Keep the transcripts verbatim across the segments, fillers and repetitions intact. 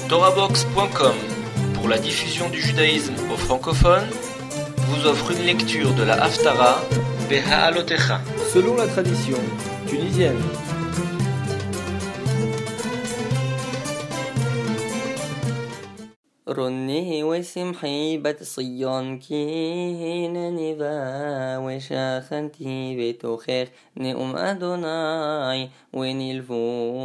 Torahbox point com, pour la diffusion du judaïsme aux francophones, vous offre une lecture de la Haftara Beha'alotecha, selon la tradition tunisienne. رني وسمحي بت صيون كين نبا وشاخنتي بتوخيخ نؤم أدوناي ونلفو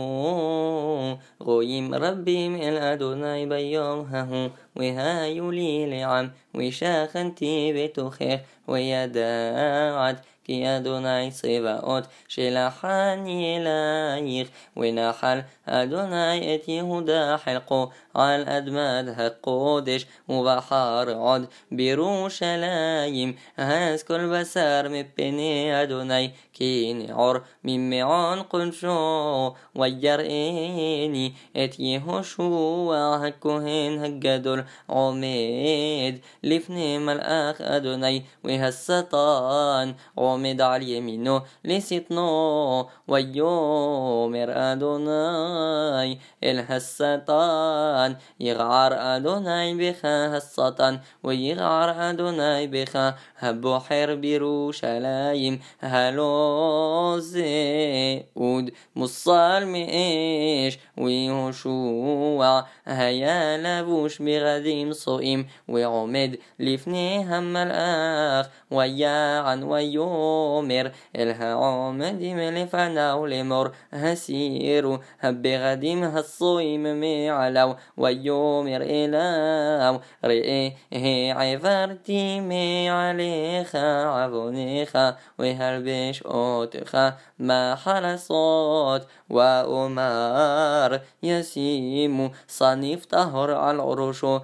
غويم ربي من أدوناي بيوم ههو وهايولي لعم وشاخنتي بتوخيخ ويداعد כי אדוני צבאות שלחני אלייך ונחל אדוני את יהודה חלקו על אדמת הקודש ובחר עוד בירושלים אז כל בשר מפני אדוני כי נעור ממעון קודשו ויראני את יהושע הכהן הגדול עומד לפני מלאך אדוני והשטן עומד על ימינו לשטנו ויאמר אדוני אל השטן יגער אדוני בך השטן ויגער אדוני בך הבוחר בירושלים הלא זה עוד מוסר מאש ויהושע היה לבוש בגדים סועים ועומד לפני המלאך ויען ויאמר אל העומדים לפניו לאמור הסירו הבגדים הסועים מעליו ויאמר אליו ראה העברתי מעליך עוונך והלבש אותך מחלצות ואומר ישימו صنيف طهر على عروشه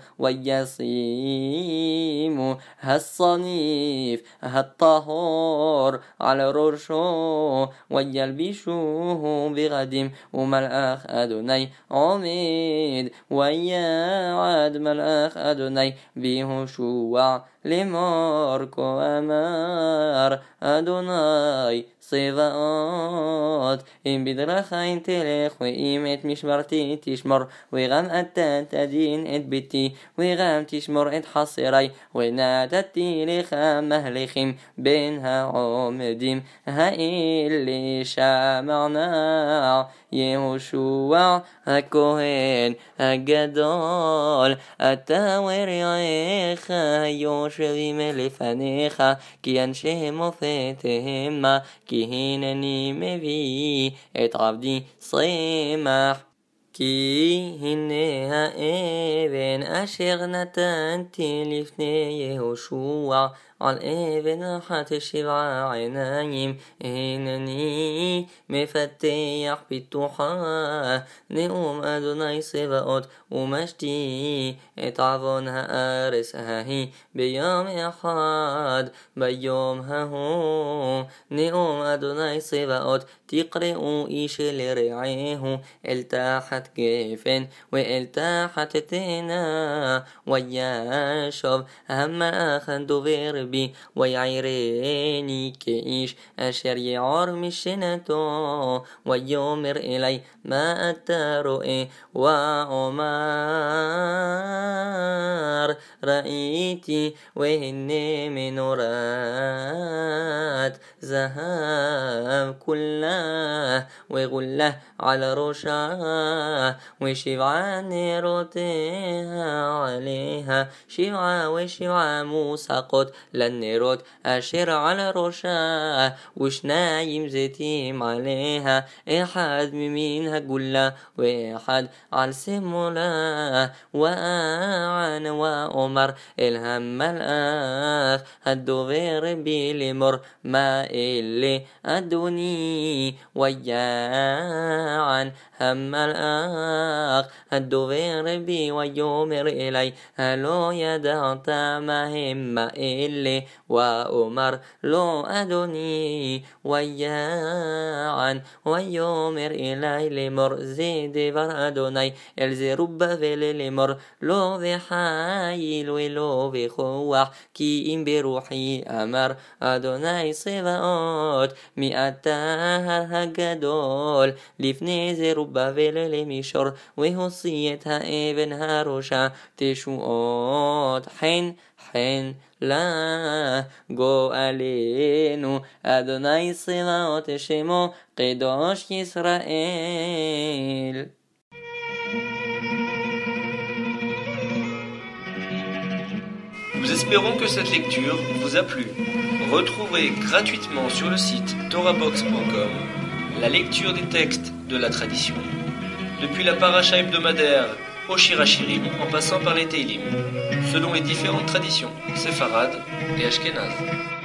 ويصيموا هالصنيف هالطهور على عروشه ويلبشوه بغدم وملأخ أدوني عميد ويعد ملأخ أدوني بيهوشوع למור אמר אדוני צבאות אם בדרכי תלך ואם את משמרתי תשמור וגם אתה תדין את ביתי וגם תשמור את חסרי ונתתי לך מהלכים בין העומדים האלה שמענה יהושע הכהן הגדול אתה ורעך יושבים לפניך כי אנשי מופת המה כי הנני מביא את עבדי צמח כי הנה האבן אשר נתנתי לפני יהושע על אבן אחת שבעה עיניים הנני מפתח פיתוחה נאום אדוני צבאות ומשתי את עוון הארץ ההיא ביום אחד ביום ההוא נאום אדוני צבאות תקראו איש לרעהו אל תחת גפן ואל תחת תאנה וישוב המלאך הדובר בי ויעירני כאיש אשר יעור משנתו ויאמר אלי מה אתה רואה ואומר ראיתי והנה מנורת זהב כולה וגולה על ראשה ושבעה נרותיה עליה שבעה ושבעה מוסקות לנרות אשר על ראשה ושניים זיתים עליה אחד ממין הגולה ואחד על שמאלה ואען ואומר אל המלאך הדובר בי לאמור מה אלה אדוני ויען המלאך הדובר בי ויאמר אלי הלא ידעת מה הם אלה ואומר לא אדוני ויען מען ויאמר אלי לאמור זה דבר אדוני אל זרובבל לאמור לא בחיל ולא בכוח כי אם ברוחי אמר אדוני צבאות מעתה הגדול לפני זרובבל למישור והוציא את האבן הראשה תשועות חן חן לה גואלנו אדוני צבאות שמו קדוש ישראל. Nous espérons que cette lecture vous a plu. Retrouvez gratuitement sur le site torahbox point com la lecture des textes de la tradition, depuis la paracha hebdomadaire au Shir HaShirim en passant par les Teilim, selon les différentes traditions séfarades et ashkénazes.